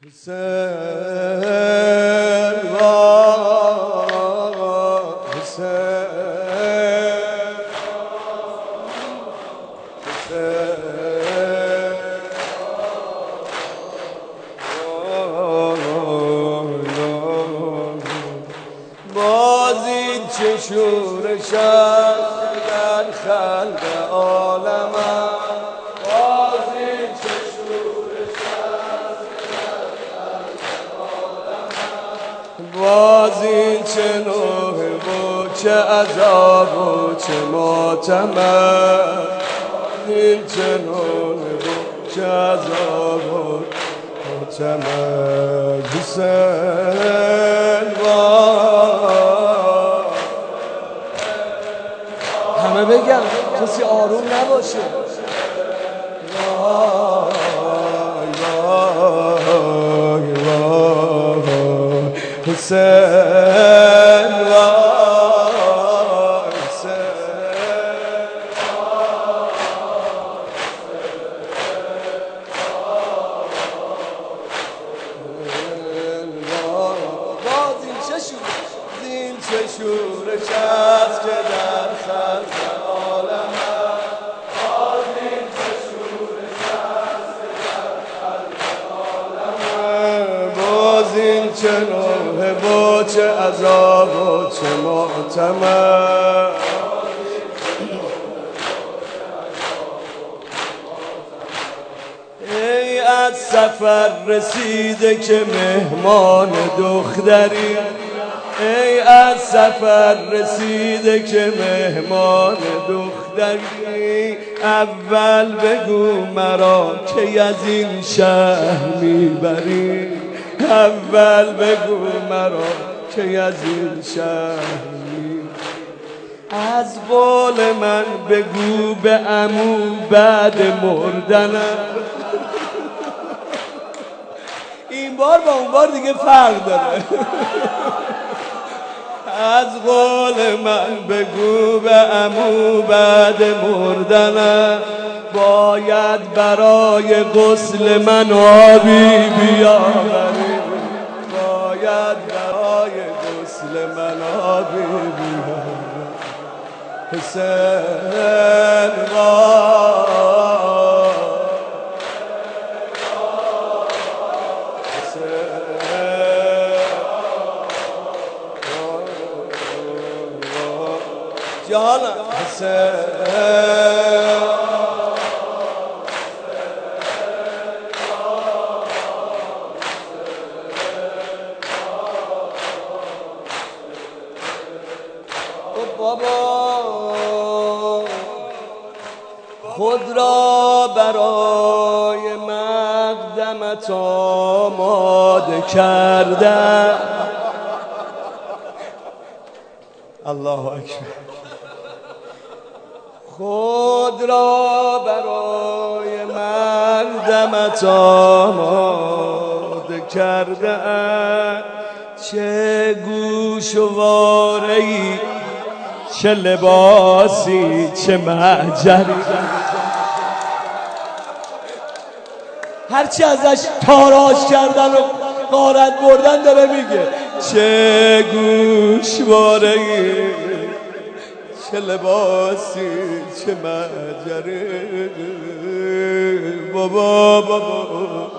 حسین بازی چه شورش است در خلق عالم، بازی چه شورش است در خلق عالم، بازی چه نوح و چه عذاب و چه ماتم، این چه نوح و چه عذاب و ماتم. حسین همه بگم کسی آروم نباشه. وای وای وای حسین وای حسین زین چه شورش است که در خلق عالم، زین چه شورش است که در خلق عالم، باز این چه نوح و چه عذاب و چه ماتم، ای از سفر رسیده که مهمان دختری، ای از سفر رسیده که مهمان دختری، اول بگو مرا که از این شهر میبری، اول بگو مرا که از این شهر میبری، از قول من بگو به عمو بعد مردنم. این بار با اون بار دیگه فرق داره. از قول من بگو به عمو بعد مردنم، باید برای غسل من آبی بیاوری، باید برای غسل من آبی بیاوری. حسین جانا بابا خود را برای مقدمت آماده کرده. الله اکبر. خود را برای مقدمت آماده کرده، چه گوشواره‌ای چه لباسی چه محجری، هرچی ازش تاراج کردن و غارت بردن داره میگه، چه گوشواره‌ای چه لباسی چه محجری. بابا